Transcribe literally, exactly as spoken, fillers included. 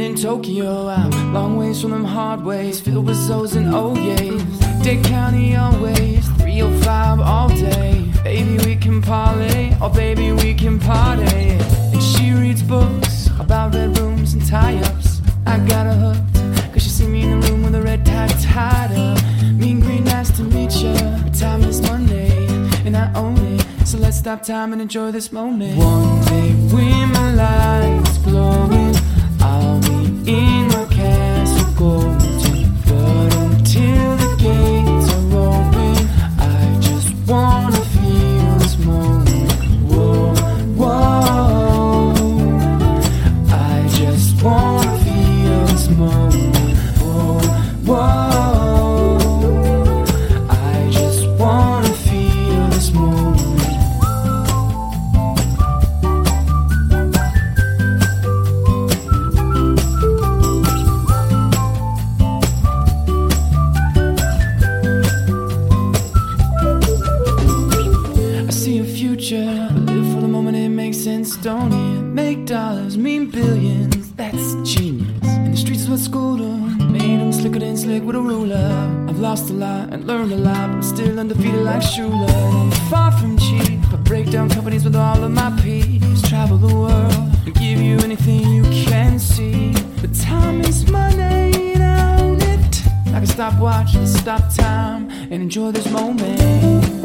in Tokyo. I'm long ways from them hard ways, filled with O's and oh yeahs. Dick County always, three oh five all day. Baby, we can parlay, oh baby, we can party. And she reads books about red rooms and tie-ups. I got her hooked, cause she see me in the room with a red tie tied up. Mean green, nice to meet ya, but time is Monday, and I own it. So let's stop time and enjoy this moment. One day when my lights glowing, I'll be in my castle golden. But until the gates are open, I just wanna feel this moment. Whoa, whoa, I just wanna feel this moment. Whoa, whoa, I just wanna feel this moment. Live for the moment, it makes sense, don't it? Make dollars, mean billions, that's genius. And the streets is what schooled them, made them slicker than slick with a ruler. I've lost a lot and learned a lot, but I'm still undefeated like Shula. I'm far from cheap, I break down companies with all of my peeps. Travel the world and give you anything you can see. But time is money, and I own it. I can stop watch and stop time and enjoy this moment.